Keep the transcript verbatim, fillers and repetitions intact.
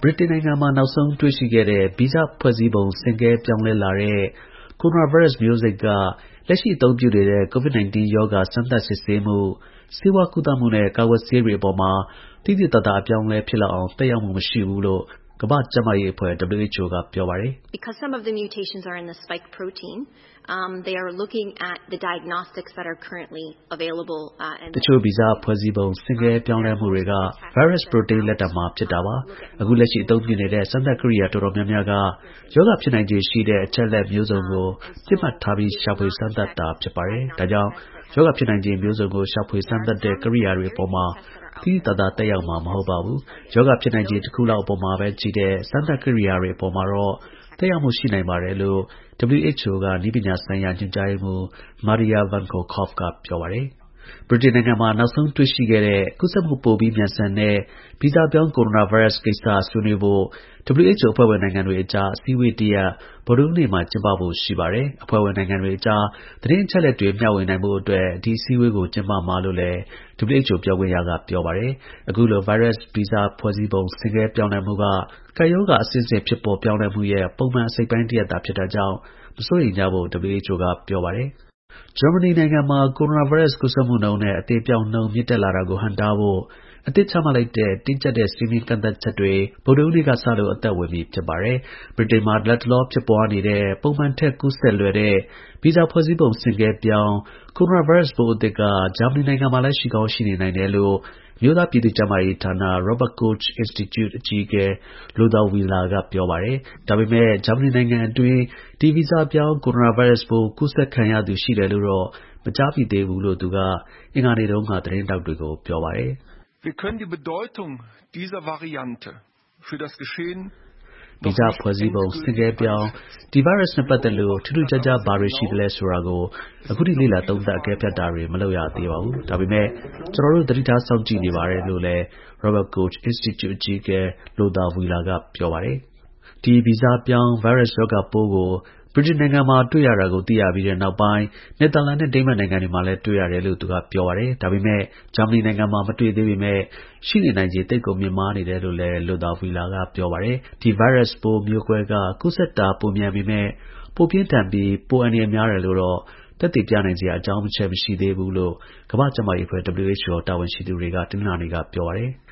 ဗြိတိန်နိုင်ငံမှာနောက်ဆုံးတွေ့ရှိခဲ့တဲ့ဗီဇဖွဲ့စည်းပုံဆင့်ကဲပြောင်းလဲလာတဲ့ coronavirus မျိုးစိတ်က လက်ရှိအသုံးပြုနေတဲ့ COVID 19 ရောဂါ စမ်းသပ်စစ်ဆေးမှု၊ ဆေးဝါးကုသမှုနဲ့ ကာကွယ်ဆေးတွေအပေါ်မှာ သိသိသာသာ အပြောင်းအလဲဖြစ်လောက်အောင် သက်ရောက်မှုမရှိဘူးလို့ ကမ္ဘာ့ကျန်းမာရေးအဖွဲ့ W H O က ပြောပါတယ်။ Because some of the mutations are in the spike protein, um, they are looking at the diagnostics that are currently available. တချို့ဗီဇဖွဲ့စည်းပုံဆင့်ကဲပြောင်းလဲမှုတွေက virus protein လက်ထပ်မှာဖြစ်တာပါ။ အခုလက်ရှိအသုံးပြုနေတဲ့ စမ်းသပ်ကိရိယာတော်တော်များများက ရောဂါဖြစ်နိုင်ခြေရှိတဲ့အချက်အလက်မျိုးစုံကို ပစ်မှတ်ထားပြီး ရှာဖွေစမ်းသပ်တာဖြစ်ပါတယ်။ ဒါကြောင့် ရောဂါဖြစ်နိုင်ခြေမျိုးစုံကို ရှာဖွေစမ်းသပ်တဲ့ကိရိယာတွေအပေါ်မှာ သိသိသာသာသက်ရောက်မှာမဟုတ်ပါဘူး။ ရောဂါဖြစ်နိုင်ခြေတစ်ခုလောက်အပေါ်မှာပဲကြည့်တဲ့ စမ်းသပ်ကိရိယာတွေအပေါ်မှာတော့ သက်ရောက်မှုရှိနိုင်ပါတယ်လို့ W H O က နည်းပညာဆိုင်ရာ ညွှန်ကြားရေးမှူး Maria Van Kerkhove က ပြောပါတယ်။ ဗြိတိန်နိုင်ငံမှာ နောက်ဆုံးတွေ့ရှိခဲ့တဲ့ ကူးစက်မှုပိုပြီးမြန်ဆန်တဲ့ ဗီဇပြောင်း coronavirus ကိစ္စဆွေးနွေးဖို့ W H O အဖွဲ့ဝင်နိုင်ငံတွေအကြား အစည်းအဝေးတစ်ရပ် ဗုဒ္ဓဟူးနေ့မှာ ကျင်းပဖို့ ရှိပါတယ်။ အဖွဲ့ဝင်နိုင်ငံတွေအကြား သတင်းအချက်အလက်တွေ မျှဝေနိုင်ဖို့အတွက် ဒီ အစည်းအဝေးကို ကျင်းပမှာလို့လည်း W H O ပြောခွင့်ရက ပြောပါတယ်။ အခုလို virus ဗီဇဖွဲ့စည်းပုံဆင့်ကဲပြောင်းလဲမှုက ကပ်ရောဂါအဆင့်ဆင့်ဖြစ်ပေါ်ပြောင်းလဲမှုရဲ့ ပုံမှန်အစိတ်အပိုင်းတစ်ရပ်သာဖြစ်တာကြောင့် မစိုးရိမ်ကြဖို့ W H O က ပြောပါတယ်။ ဂျာမနီနိုင်ငံမှာ coronavirus ကူးစက်မှုနှုန်းနဲ့ အသေအပျောက်နှုန်း မြင့်တက်လာတာကို ဟန့်တားဖို့ အသစ်ချမှတ်လိုက်တဲ့ တင်းကျပ်တဲ့ စည်းမျဉ်းကန့်သတ်ချက်တွေ ဗုဒ္ဓဟူးနေ့ကစလို့ အသက်ဝင်ပြီ ဖြစ်ပါတယ်။ ဗြိတိန်မှာ လတ်တလောဖြစ်ပွားနေတဲ့ ပုံမှန်ထက် ကူးစက်လွယ်တဲ့ ဗီဇဖွဲ့စည်းပုံဆင့်ကဲပြောင်း coronavirus ပိုးအသစ်က ဂျာမနီနိုင်ငံမှာလည်း ရှိကောင်းရှိနေနိုင်တယ်လို့ အမျိုးသားပြည်သူ့ကျန်းမာရေးဌာန Robert Koch Institute အကြီးအကဲ Lothar Wieler က ပြောပါတယ်။ ဒါပေမဲ့ ဂျာမနီနိုင်ငံအတွင်း ဒီ ဗီဇပြောင်း coronavirus ပိုး ကူးစက်ခံရသူရှိတယ်လို့တော့ မကြားမိသေးဘူးလို့ သူက အင်္ဂါနေ့တုန်းက သတင်းထောက်တွေကို ပြောပါတယ်။ “ဗီဇဖွဲ့စည်းပုံဆင့်ကဲပြောင်း ဒီ virus နဲ့ပတ်သက်လို့ ထူးထူးခြားခြား ဘာတွေရှိသလဲဆိုတာကို အခုထိ လေ့လာသုံးသပ်အကဲဖြတ်တာတွေ မလုပ်ရသေးပါဘူး။ ဒါပေမဲ့ ကျွန်တော်တို့ သတိထားစောင့်ကြည့်နေပါတယ်” လို့လည်း Robert Koch Institute အကြီးအကဲ Lothar Wieler က ပြောပါတယ်။ ဒီ ဗီဇပြောင်း virus ရောဂါပိုးကို ဗြိတိန်နိုင်ငံမှာ တွေ့ရတာကို သိရပြီးတဲ့နောက်ပိုင်း နယ်သာလန်နဲ့ ဒိန်းမတ်နိုင်ငံတွေမှာလည်း တွေ့ရတယ်လို့ သူက ပြောပါတယ်။ ဒါပေမဲ့ ဂျာမနီနိုင်ငံမှာ မတွေ့သေးပေမဲ့ ရှိနေနိုင်ခြေ သိပ်ကို မြင့်မားနေတယ်လို့လည်း Lothar Wieler က ပြောပါတယ်။ ဒီ virus ပိုးမျိုးကွဲက ကူးစက်တာ ပိုမြန်ပေမဲ့ ပိုပြင်းထန်ပြီး ပိုအန္တရာယ်များတယ်လို့တော့ သက်သေပြနိုင်စရာ အကြောင်းအချက် မရှိသေးဘူးလို့ ကမ္ဘာ့ကျန်းမာရေးအဖွဲ့ W H O တာဝန်ရှိသူတွေက တနင်္လာနေ့က ပြောပါတယ်။